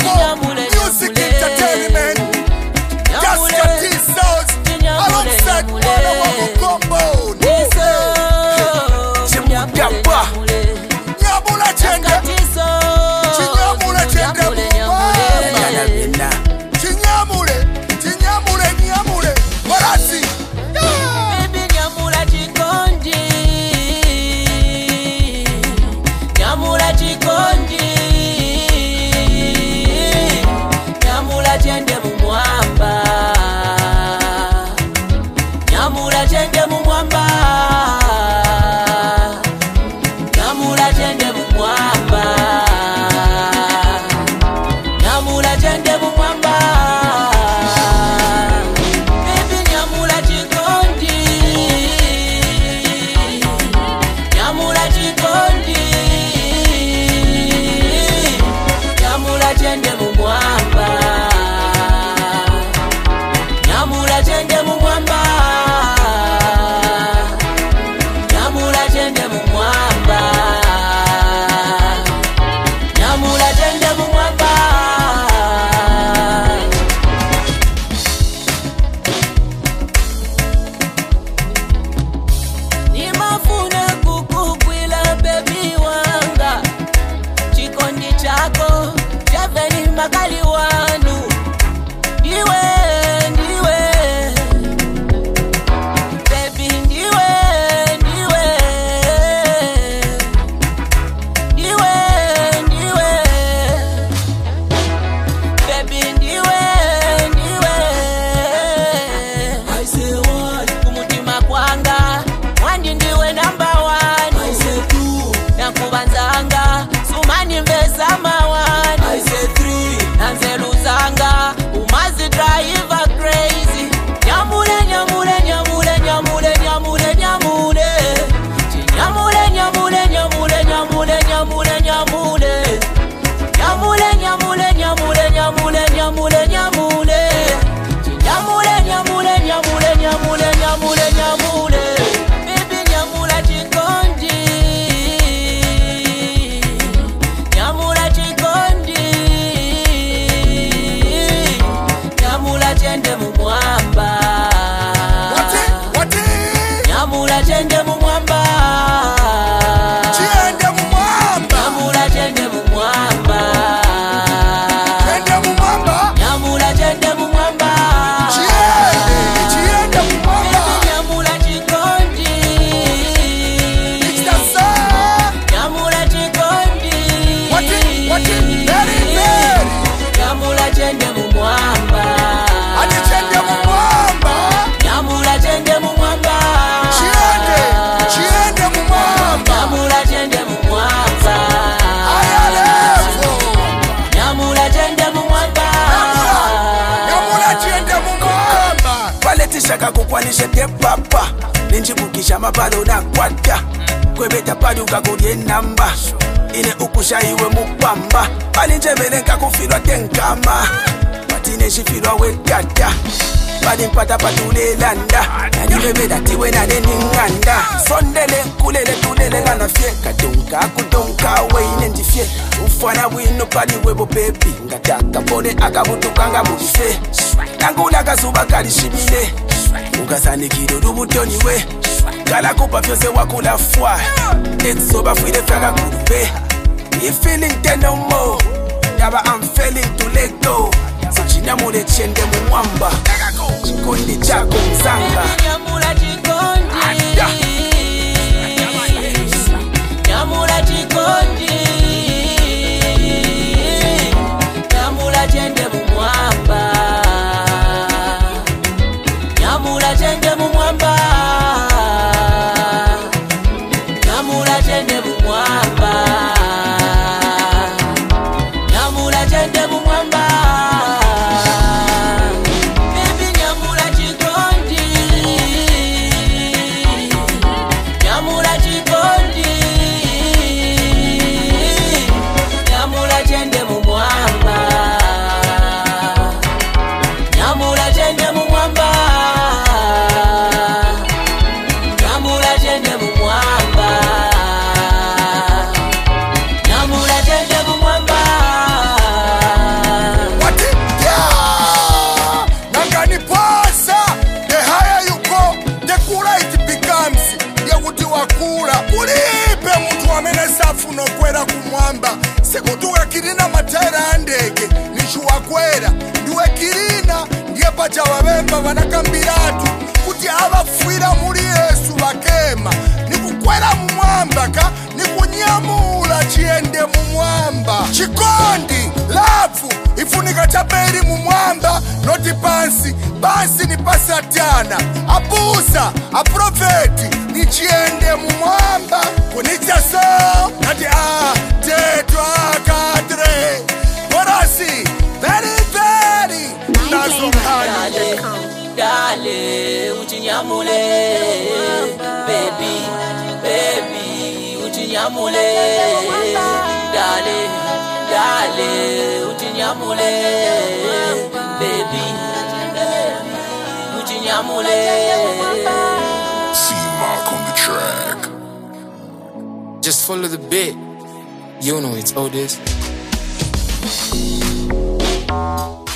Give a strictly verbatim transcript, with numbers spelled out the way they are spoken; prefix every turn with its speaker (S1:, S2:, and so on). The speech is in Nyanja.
S1: Miracle Music Entertainment. Just your T-Sounds alongside Mwana Wangu Combo. Chimugamba Nyamula Chende Chinyamule Chende Mwana Chinyamule Chinyamule Nyamule Barasi
S2: Baby Nyamula Chikondi Nyamula Chikondi Nyamula Chende Mumwamba Nyamula Chende Mumwamba Nyamula Chende Mumwamba Nyamula Chende Mumwamba Baby Nyamula Chikondi Nyamula Chikondi Nyamula Chende Mumwamba Nyamula Chende Mumwamba Nyamula Chende Mumwamba Nyamula Chende Mumwamba Nimafuna kukukwila baby wanga Chikondi chako Javeni makali wanu Ndiwe, ndiwe Baby ndiwe, ndiwe Ndiwe, ndiwe Baby ndiwe, ndiwe I say what? Kumutima kwanga Wandi ndiwe number one I say two Nakubanzanga Sumani mbesa mawani I say three Nanzeluzanga Umazi drive her crazy Nyamule, nyamule, nyamule, nyamule, nyamule, nyamule Nyamule, nyamule, nyamule, nyamule, nyamule, nyamule Nyamule, nyamule, nyamule, nyamule, nyamule, nyamule Nyamule, nyamule, nyamule, nyamule, nyamule, nyamule Baby nyamula Chikondi Nyamula Chikondi Nyamula Chende Mumwamba
S1: Wati Wati
S2: Nyamula Chende Mumwamba
S1: Chiende Mumwamba
S2: Nyamula Chende Mumwamba
S1: Chiende Mumwamba
S2: Nyamula Chende Mumwamba
S1: Chiende Chiende Mumwamba
S2: Nyamula Chikondi
S1: It's the song
S2: Nyamula Chikondi
S1: Wati Wati Very very
S2: Nyamula Chende Mumwamba
S1: Adi Chiende Mumwamba
S2: Nyamula Chende Mumwamba
S1: Chiende Chiende Mumwamba
S2: Nyamula Chende Mumwamba
S1: Ayalevo
S2: Nyamula Chende Mumwamba
S1: Nyamula Chiende Mumwamba
S3: Paletisha kakukwanishe te papa Ninjibukisha mapalo na kwata Kwebeta paduka kudye namba Ine ukusha iwe mupamba Palinjebele kakufilwa tenkama Matine shifilwa wekata Palimpata patule landa Nanibebeda tiwe nane ninganda Sondele kulele tulele lana fye Katunka kutunka weine njifye Ufana wino pali webo pepi Ngataka pone akabutuka nga mufe Nangula kasuba kalishimile Ukasani kidodu butoni we Kala kupa fyose wakula fwa It's soba fwide fyaga kurube You feeling dead no more Yaba I'm failing to let go So chinyamule chende Mumwamba Chikondi chako mzanga
S2: Nyamula Chikondi Nyamula Chikondi Nyamula Chende Mumwamba Nyamula Chende Mumwamba Nyamula Chende Mumwamba Nyamula Chende Mumwamba Baby Nyamula Chikondi
S1: safuna okwera kumwamba sekutuka kirina matera andege nishuwakwera ndiwe kirina ndiye pacha wabemba banakambiratu kuti abafwira muri Yesu bakema nikukwera mumwamba ka nikunyamula chiende mumwamba chikondi lavu ifunika chaperi mumwamba noti pansi pansi ni pasatana abusa aprofeti ni chiende mumwamba kunicha so nati a tetwa kadre porasi very very nazo
S2: Dale, dale, uchinyamule, baby, baby, uchinyamule, dale, dale, uchinyamule, baby, uchinyamule.
S1: C-Mark on the track.
S4: Just follow the beat. You know it's all this.